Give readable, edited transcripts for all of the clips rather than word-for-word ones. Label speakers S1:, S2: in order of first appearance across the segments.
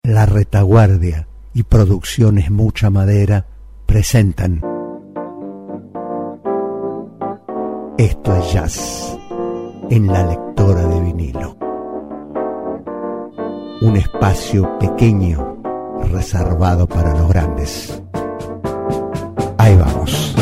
S1: La Retaguardia y Producciones Mucha Madera presentan Esto es Jazz en la lectora de vinilo. Un espacio pequeño reservado para los grandes. Ahí vamos.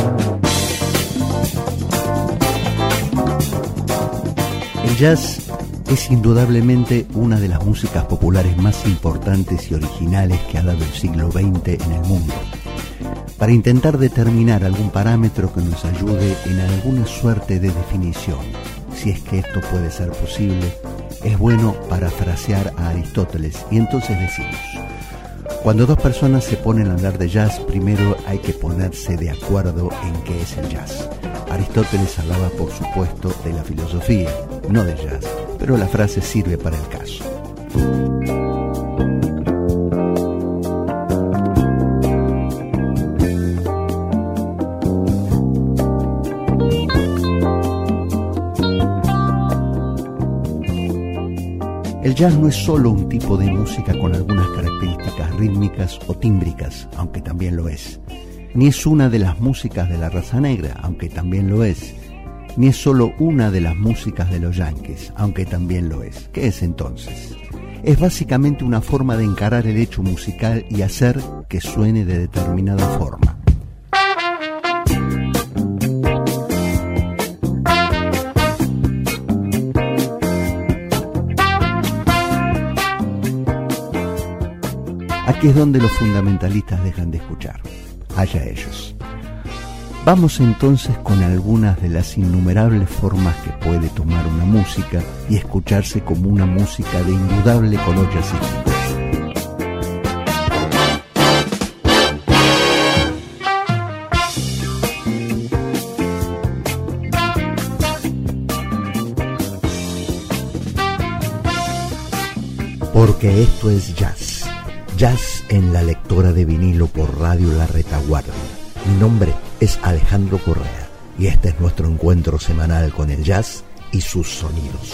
S1: El jazz es indudablemente una de las músicas populares más importantes y originales que ha dado el siglo XX en el mundo. Para intentar determinar algún parámetro que nos ayude en alguna suerte de definición, si es que esto puede ser posible, es bueno parafrasear a Aristóteles y entonces decimos: cuando dos personas se ponen a hablar de jazz, primero hay que ponerse de acuerdo en qué es el jazz. Aristóteles hablaba, por supuesto, de la filosofía, no del jazz, pero la frase sirve para el caso. El jazz no es solo un tipo de música con algunas características rítmicas o tímbricas, aunque también lo es. Ni es una de las músicas de la raza negra, aunque también lo es. Ni es solo una de las músicas de los yanquis, aunque también lo es. ¿Qué es entonces? Es básicamente una forma de encarar el hecho musical y hacer que suene de determinada forma. Aquí es donde los fundamentalistas dejan de escuchar. Allá ellos. Vamos entonces con algunas de las innumerables formas que puede tomar una música y escucharse como una música de indudable color jazzístico. Porque esto es jazz. Jazz en la lectora de vinilo por Radio La Retaguardia. Mi nombre es Alejandro Correa y este es nuestro encuentro semanal con el jazz y sus sonidos.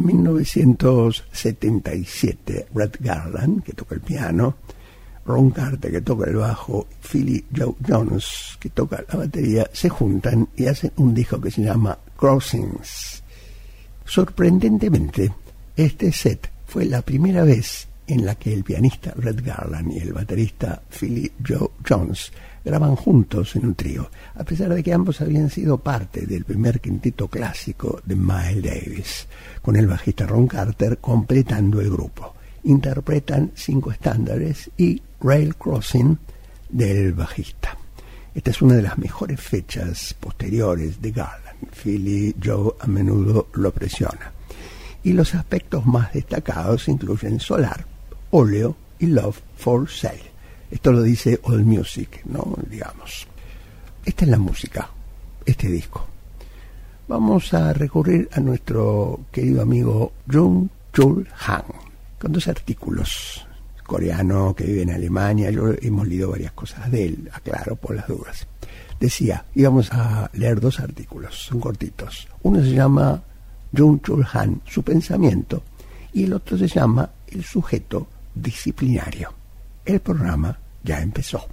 S1: 1977, Red Garland, que toca el piano, Ron Carter, que toca el bajo, Philly Joe Jones, que toca la batería, se juntan y hacen un disco que se llama Crossings. Sorprendentemente, este set fue la primera vez en la que el pianista Red Garland y el baterista Philly Joe Jones graban juntos en un trío, a pesar de que ambos habían sido parte del primer quinteto clásico de Miles Davis, con el bajista Ron Carter completando el grupo. Interpretan 5 estándares y Rail Crossing del bajista. Esta es una de las mejores fechas posteriores de Garland. Philly Joe a menudo lo presiona. Y los aspectos más destacados incluyen Solar, Óleo y Love for Sale. Esto lo dice AllMusic, ¿no? Digamos. Esta es la música, este disco. Vamos a recurrir a nuestro querido amigo Jung-Chul Han, con 2 artículos. Coreano que vive en Alemania, yo hemos leído varias cosas de él, aclaro por las dudas. Decía, íbamos a leer 2 artículos, son cortitos. Uno se llama Jung-Chul Han, su pensamiento, y el otro se llama el sujeto disciplinario. El programa ya empezó.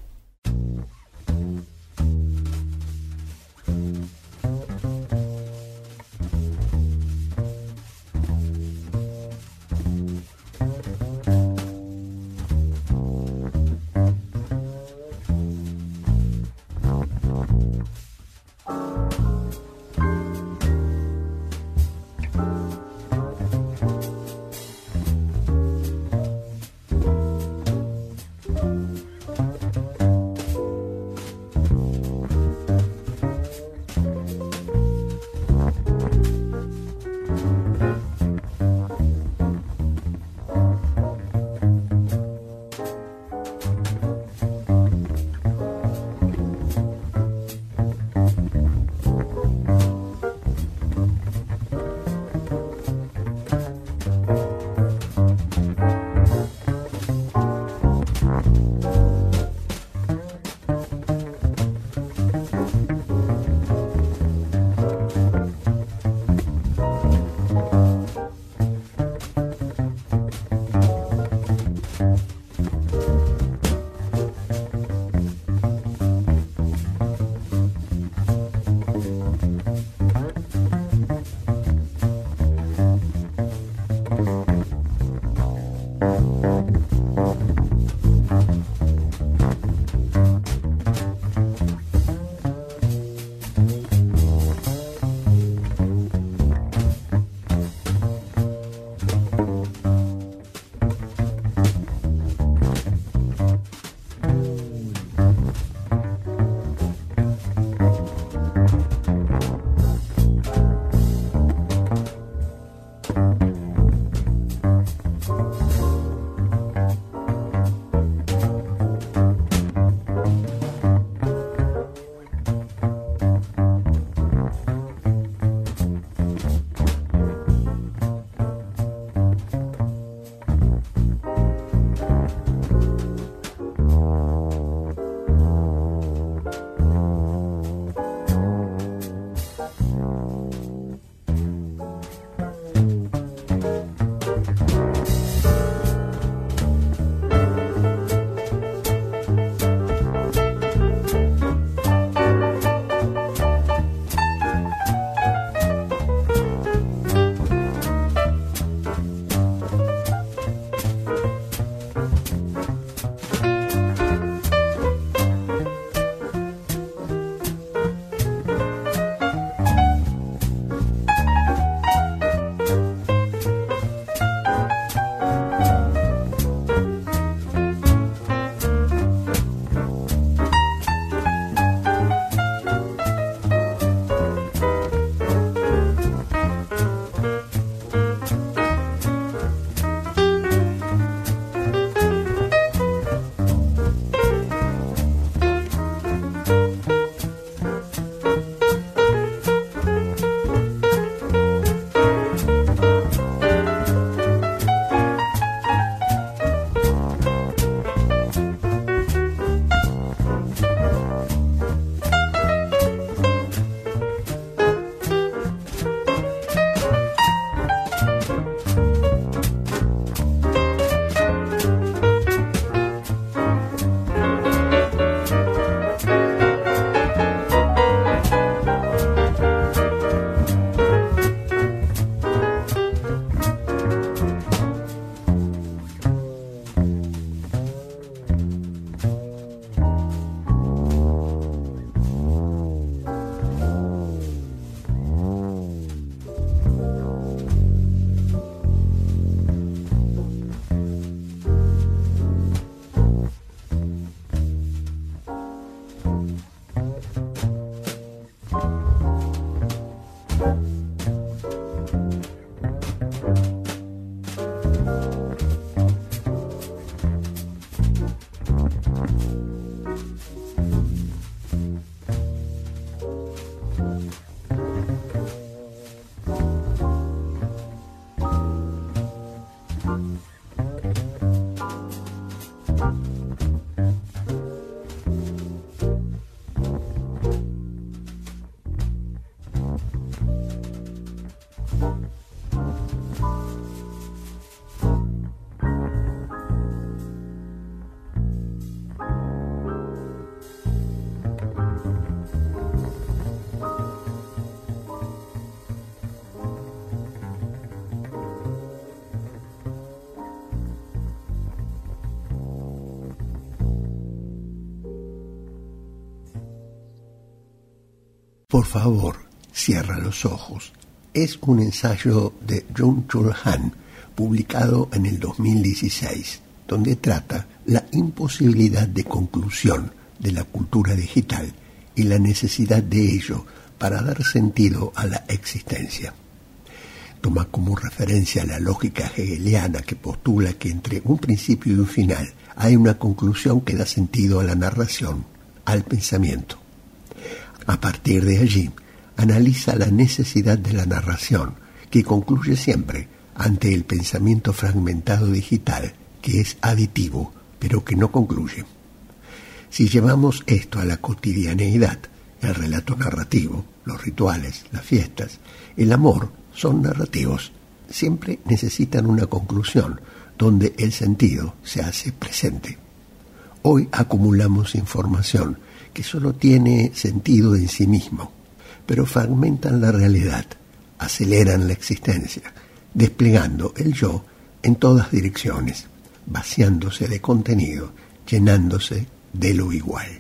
S2: Por favor, cierra los ojos. Es un ensayo de Byung-Chul Han, publicado en el 2016, donde trata la imposibilidad de conclusión de la cultura digital y la necesidad de ello para dar sentido a la existencia. Toma como referencia la lógica hegeliana que postula que entre un principio y un final hay una conclusión que da sentido a la narración, al pensamiento. A partir de allí, analiza la necesidad de la narración, que concluye siempre ante el pensamiento fragmentado digital, que es aditivo, pero que no concluye. Si llevamos esto a la cotidianeidad, el relato narrativo, los rituales, las fiestas, el amor son narrativos. Siempre necesitan una conclusión, donde el sentido se hace presente. Hoy acumulamos información que solo tiene sentido en sí mismo, pero fragmentan la realidad, aceleran la existencia, desplegando el yo en todas direcciones, vaciándose de contenido, llenándose de lo igual.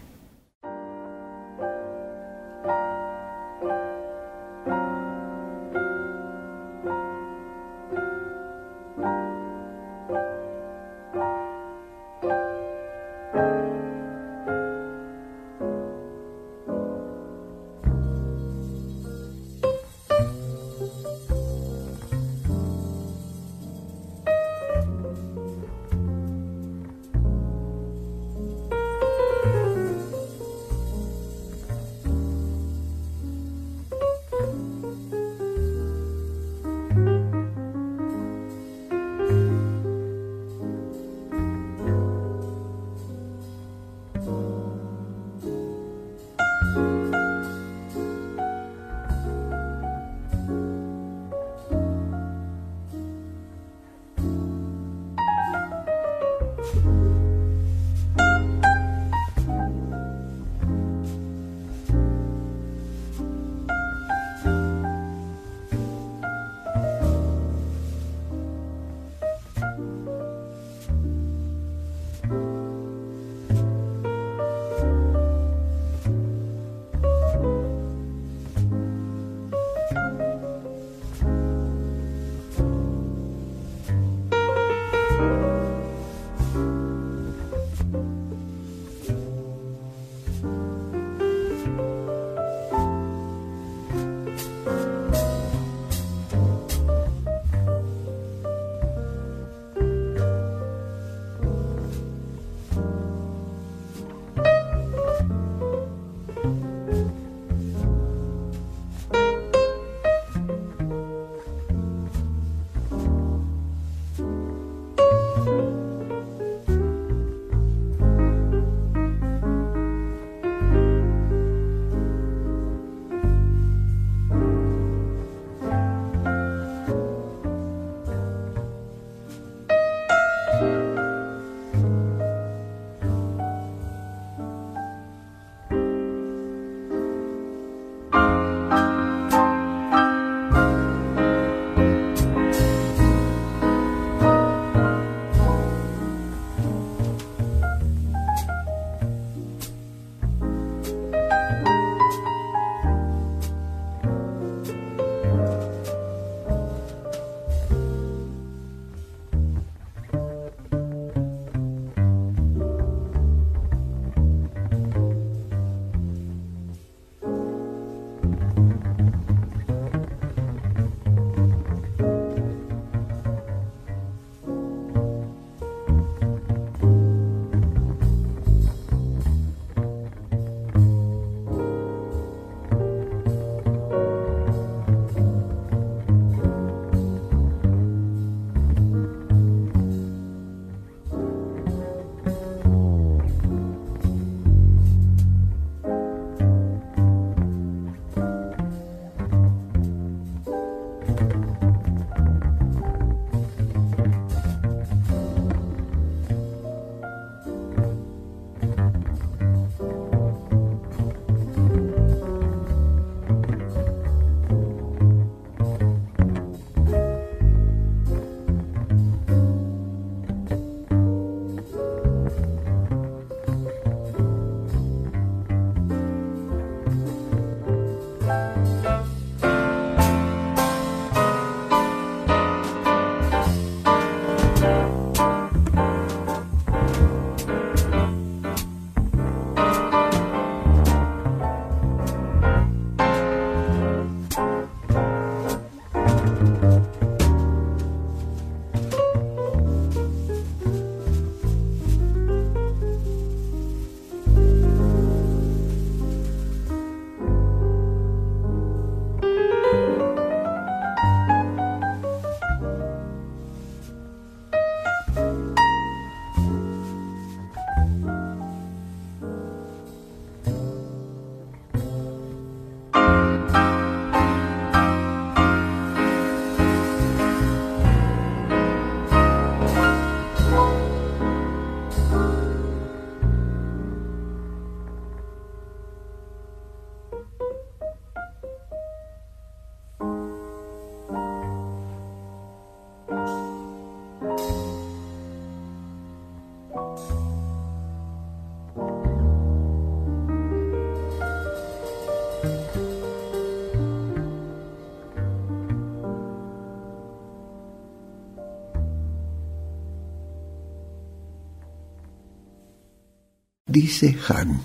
S2: Dice Hahn,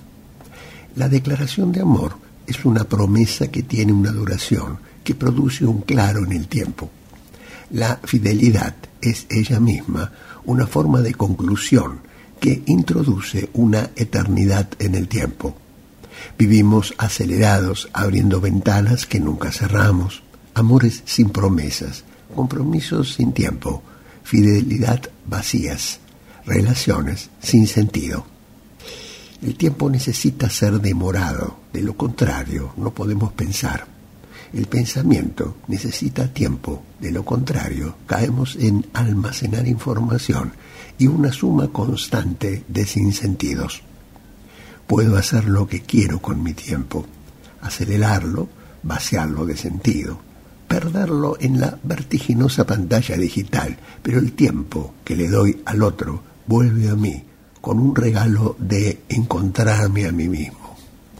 S2: la declaración de amor es una promesa que tiene una duración, que produce un claro en el tiempo. La fidelidad es ella misma una forma de conclusión que introduce una eternidad en el tiempo. Vivimos acelerados, abriendo ventanas que nunca cerramos, amores sin promesas, compromisos sin tiempo, fidelidad vacías, relaciones sin sentido. El tiempo necesita ser demorado, de lo contrario no podemos pensar. El pensamiento necesita tiempo, de lo contrario caemos en almacenar información y una suma constante de sinsentidos. Puedo hacer lo que quiero con mi tiempo, acelerarlo, vaciarlo de sentido, perderlo en la vertiginosa pantalla digital, pero el tiempo que le doy al otro vuelve a mí con un regalo de encontrarme a mí mismo.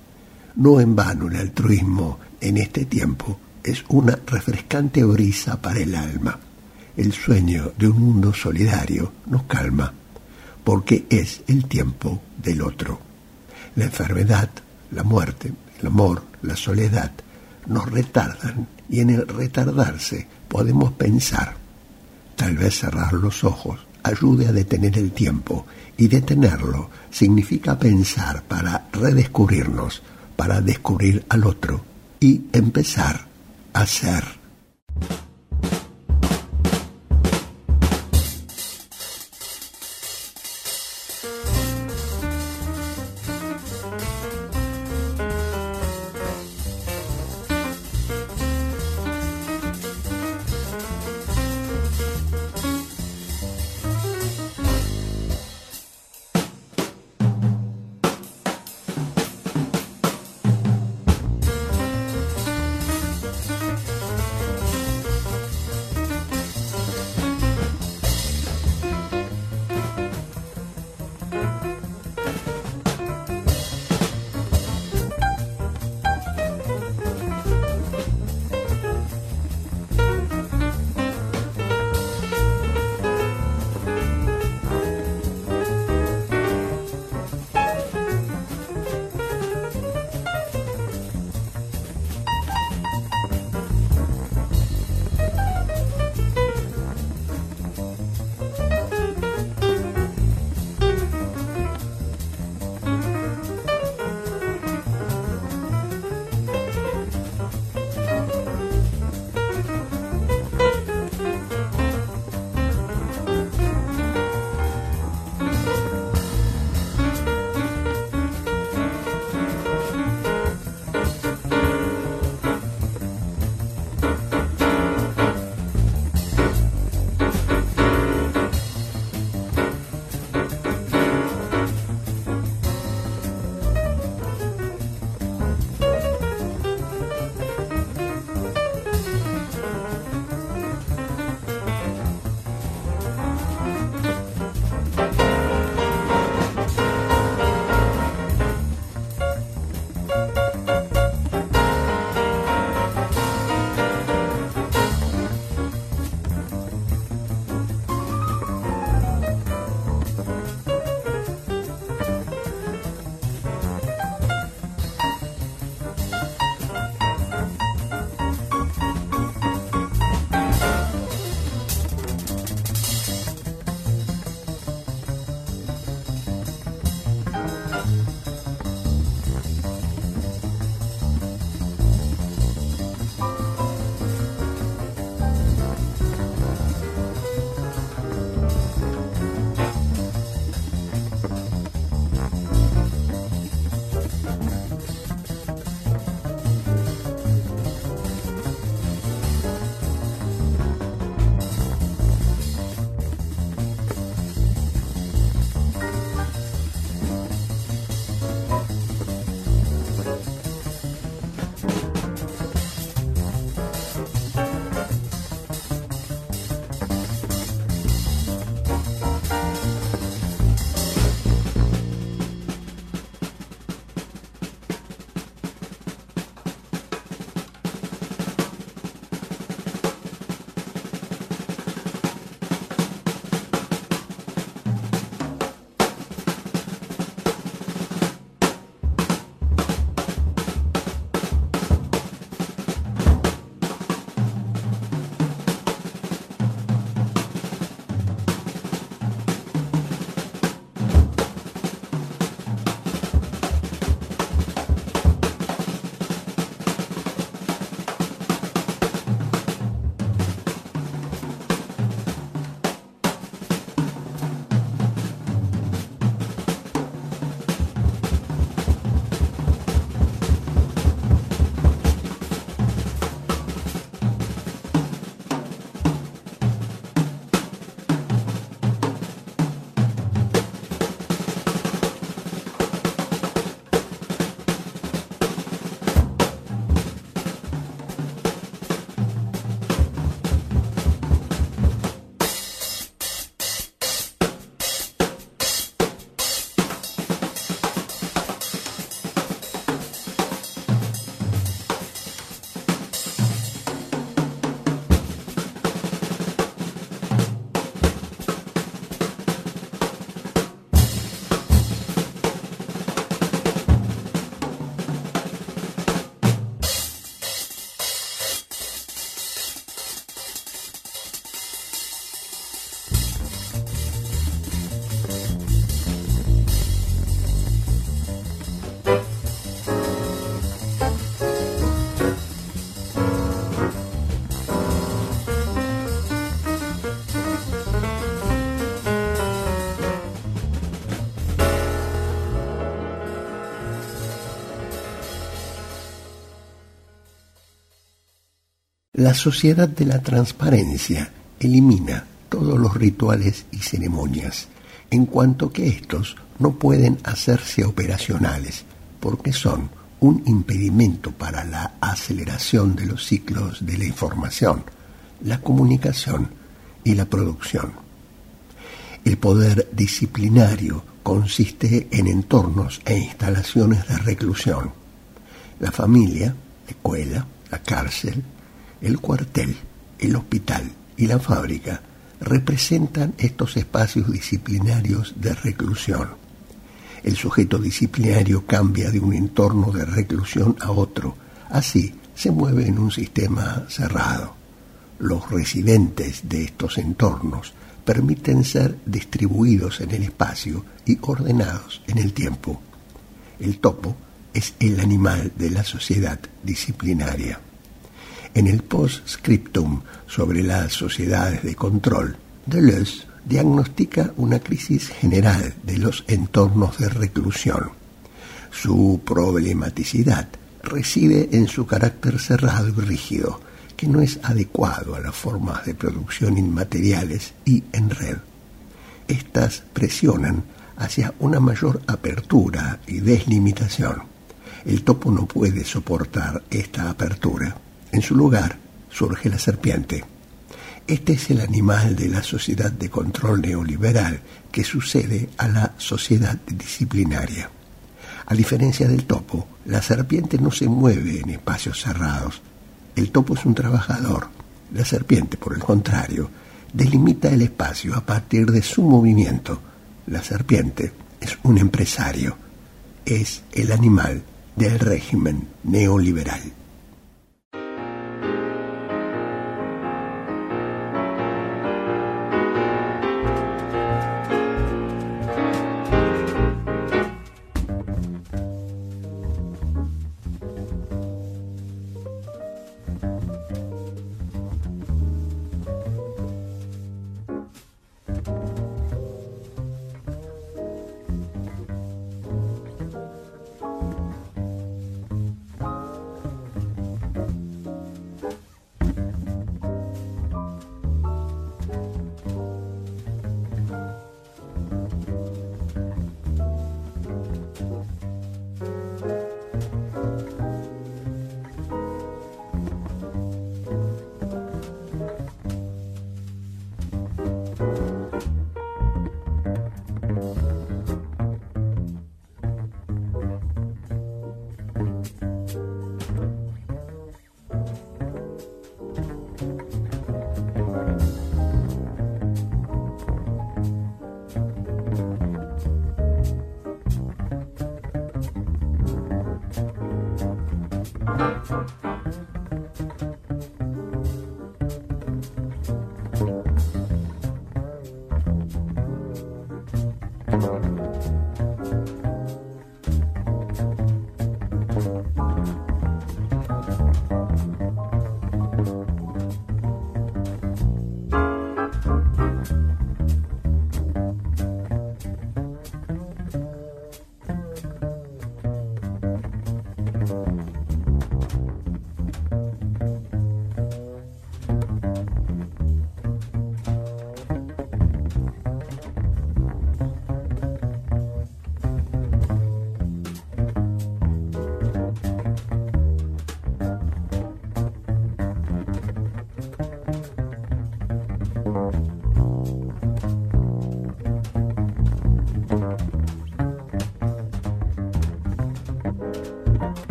S2: No en vano el altruismo en este tiempo es una refrescante brisa para el alma. El sueño de un mundo solidario nos calma, porque es el tiempo del otro. La enfermedad, la muerte, el amor, la soledad nos retardan, y en el retardarse podemos pensar. Tal vez cerrar los ojos ayude a detener el tiempo, y detenerlo significa pensar para redescubrirnos, para descubrir al otro y empezar a ser. La sociedad de la transparencia elimina todos los rituales y ceremonias, en cuanto que estos no pueden hacerse operacionales, porque son un impedimento para la aceleración de los ciclos de la información, la comunicación y la producción. El poder disciplinario consiste en entornos e instalaciones de reclusión. La familia, la escuela, la cárcel, el cuartel, el hospital y la fábrica representan estos espacios disciplinarios de reclusión. El sujeto disciplinario cambia de un entorno de reclusión a otro, así se mueve en un sistema cerrado. Los residentes de estos entornos permiten ser distribuidos en el espacio y ordenados en el tiempo. El topo es el animal de la sociedad disciplinaria. En el post-scriptum sobre las sociedades de control, Deleuze diagnostica una crisis general de los entornos de reclusión. Su problematicidad reside en su carácter cerrado y rígido, que no es adecuado a las formas de producción inmateriales y en red. Estas presionan hacia una mayor apertura y deslimitación. El topo no puede soportar esta apertura. En su lugar surge la serpiente. Este es el animal de la sociedad de control neoliberal que sucede a la sociedad disciplinaria. A diferencia del topo, la serpiente no se mueve en espacios cerrados. El topo es un trabajador. La serpiente, por el contrario, delimita el espacio a partir de su movimiento. La serpiente es un empresario. Es el animal del régimen neoliberal.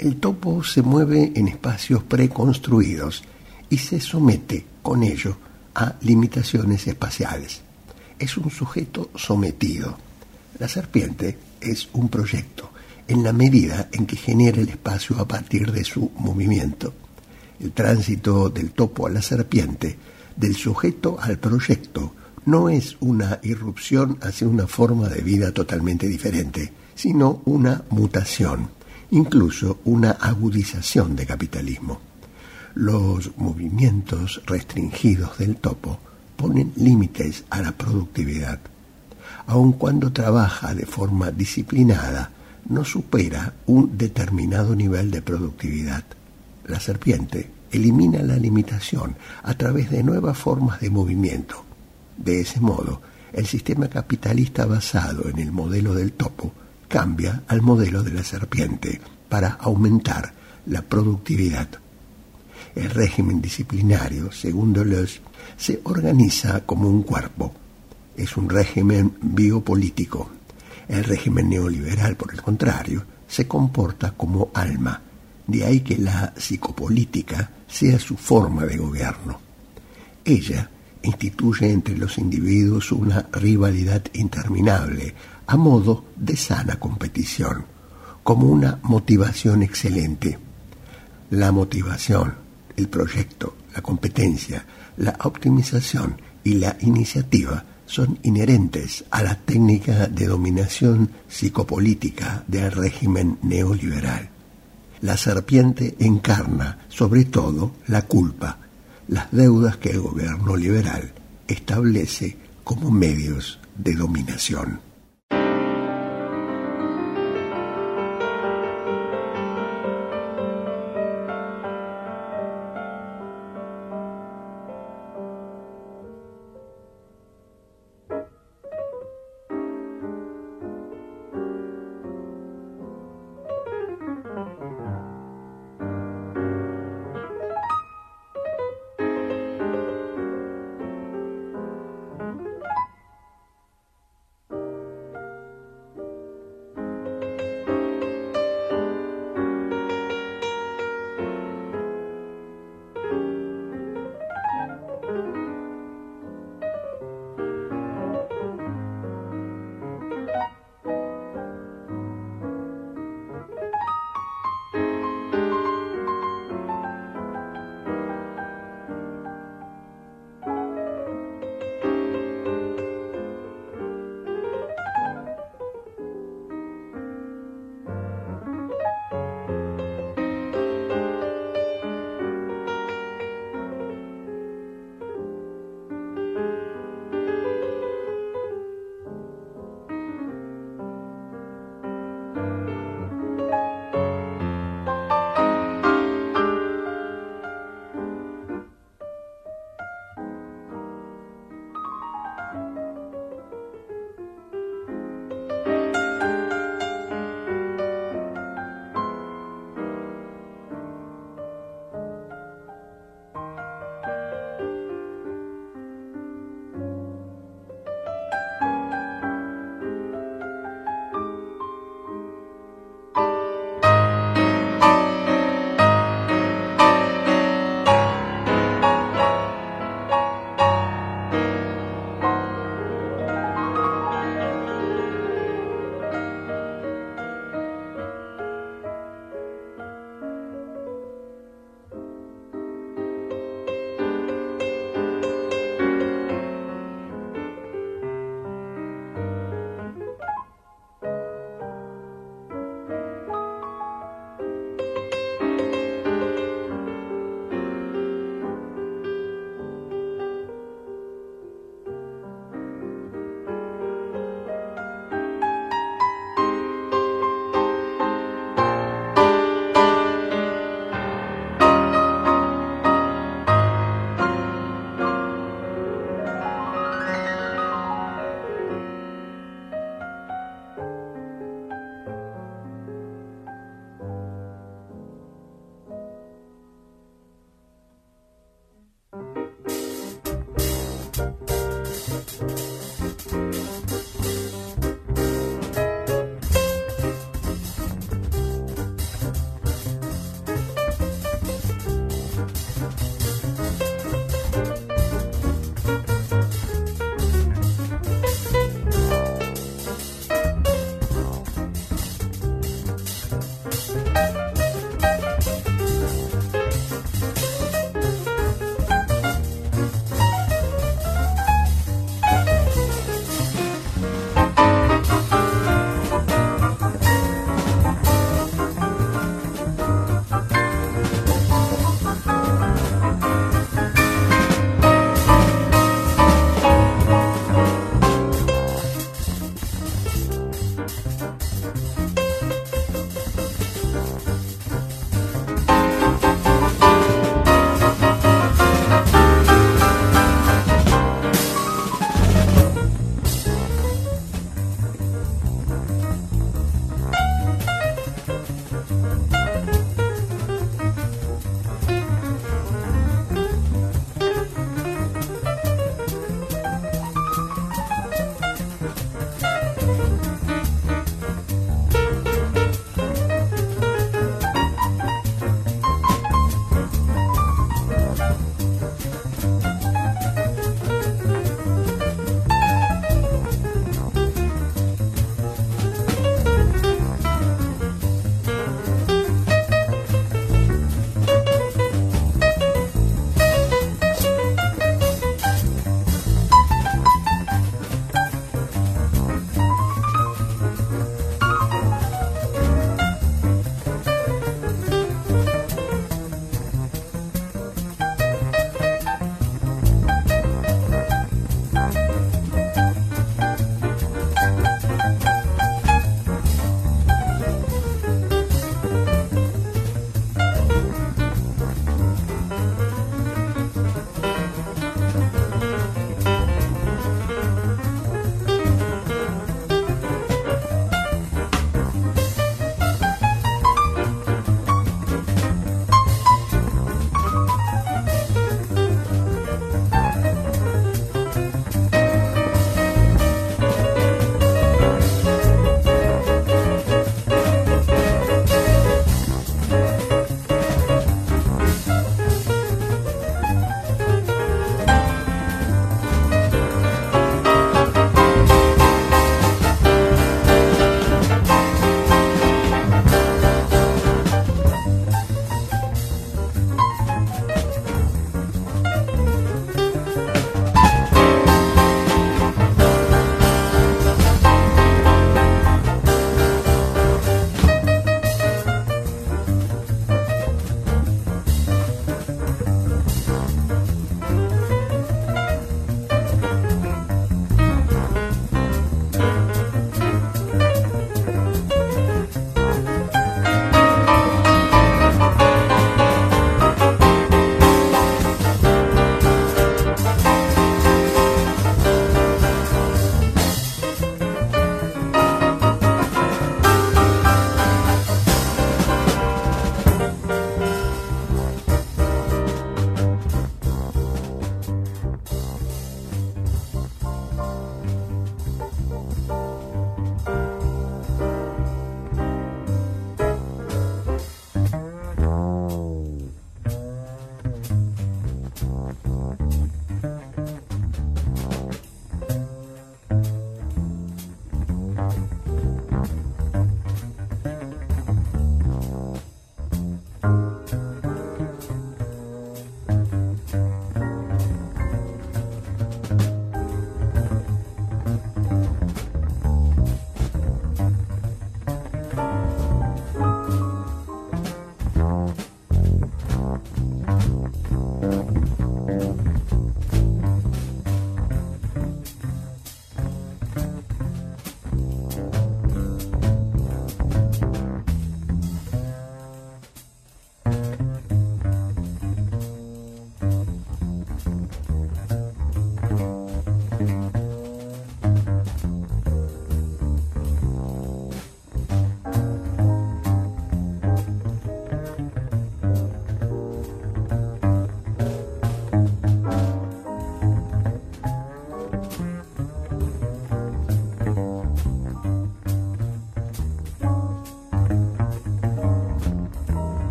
S2: El topo se mueve en espacios preconstruidos y se somete con ello a limitaciones espaciales. Es un sujeto sometido. La serpiente es un proyecto, en la medida en que genera el espacio a partir de su movimiento. El tránsito del topo a la serpiente, del sujeto al proyecto, no es una irrupción hacia una forma de vida totalmente diferente, sino una mutación, incluso una agudización de capitalismo. Los movimientos restringidos del topo ponen límites a la productividad. Aun cuando trabaja de forma disciplinada, no supera un determinado nivel de productividad. La serpiente elimina la limitación a través de nuevas formas de movimiento. De ese modo, el sistema capitalista basado en el modelo del topo cambia al modelo de la serpiente para aumentar la productividad. El régimen disciplinario, según Deleuze, se organiza como un cuerpo. Es un régimen biopolítico. El régimen neoliberal, por el contrario, se comporta como alma. De ahí que la psicopolítica sea su forma de gobierno. Ella instituye entre los individuos una rivalidad interminable a modo de sana competición, como una motivación excelente. La motivación, el proyecto, la competencia, la optimización y la iniciativa son inherentes a la técnica de dominación psicopolítica del régimen neoliberal. La serpiente encarna, sobre todo, la culpa, las deudas que el gobierno liberal establece como medios de dominación.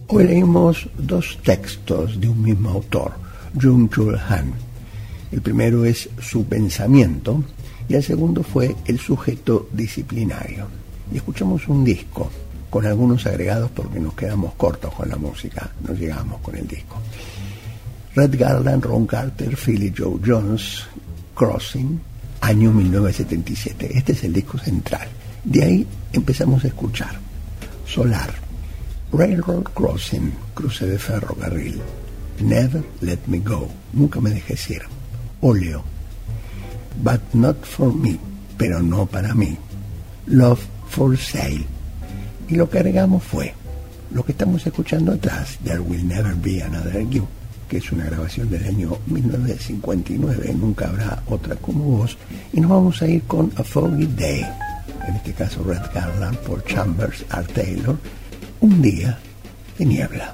S2: Hoy leímos dos textos de un mismo autor, Jung-Chul Han. El primero es Su pensamiento y el segundo fue El sujeto disciplinario. Y escuchamos un disco con algunos agregados porque nos quedamos cortos con la música, no llegamos con el disco. Red Garland, Ron Carter, Philly Joe Jones, Crossing, año 1977. Este es el disco central. De ahí empezamos a escuchar Solar, Railroad Crossing, cruce de ferrocarril, Never Let Me Go, nunca me dejes ir, Óleo, But Not For Me, pero no para mí, Love For Sale. Y lo que agregamos fue lo que estamos escuchando atrás, There Will Never Be Another You, que es una grabación del año 1959, nunca habrá otra como vos, y nos vamos a ir con A Foggy Day, en este caso Red Garland, Paul Chambers, Art Taylor, Un día de niebla.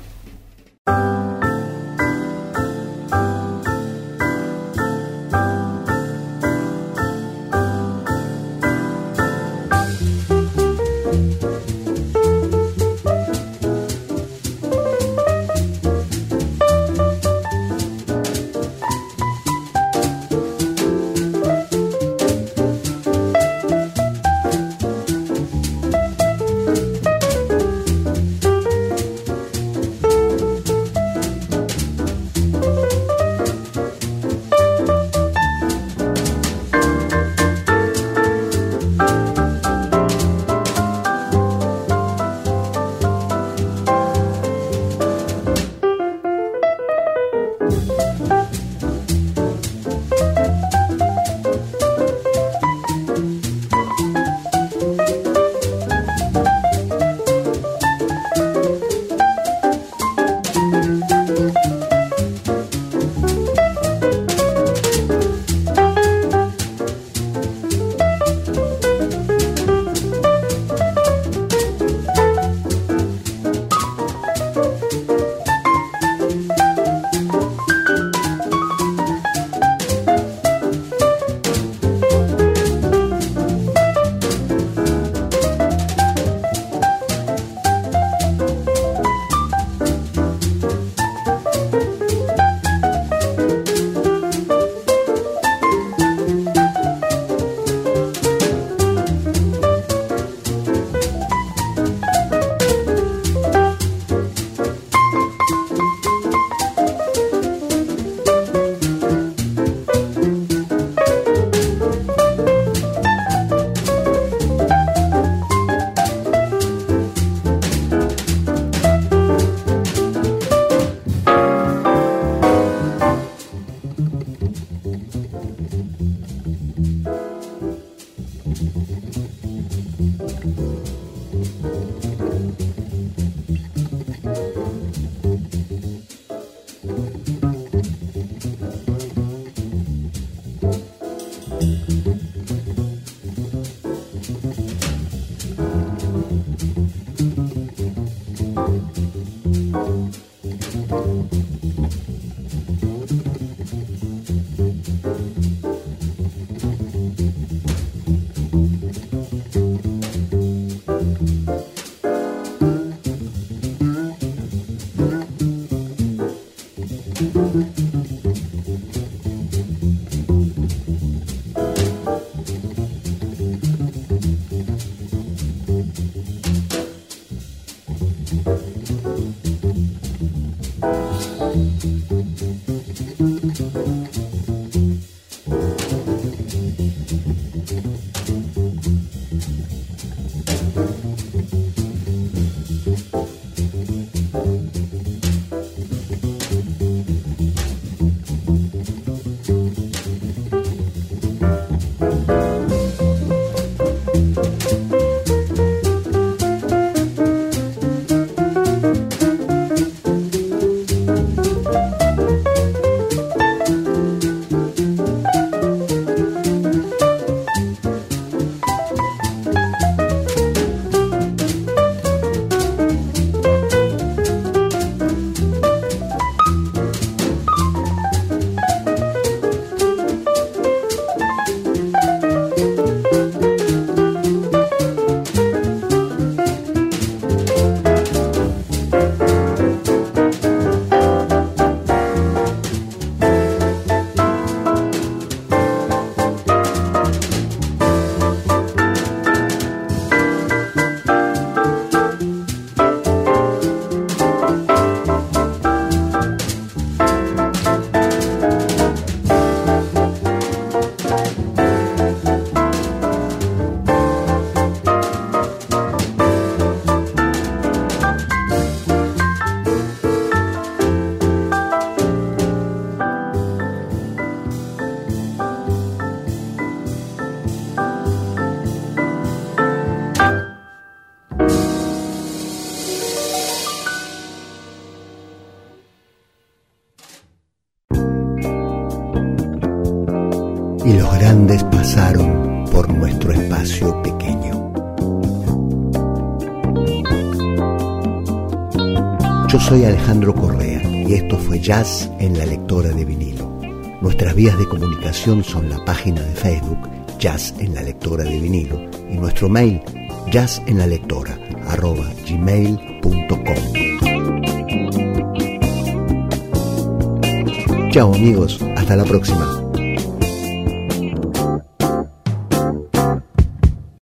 S2: grandes pasaron por nuestro espacio pequeño. Yo soy Alejandro Correa y esto fue Jazz en la Lectora de Vinilo. Nuestras vías de comunicación son la página de Facebook Jazz en la Lectora de Vinilo y nuestro mail jazzenlalectora@gmail.com. Chao amigos, hasta la próxima.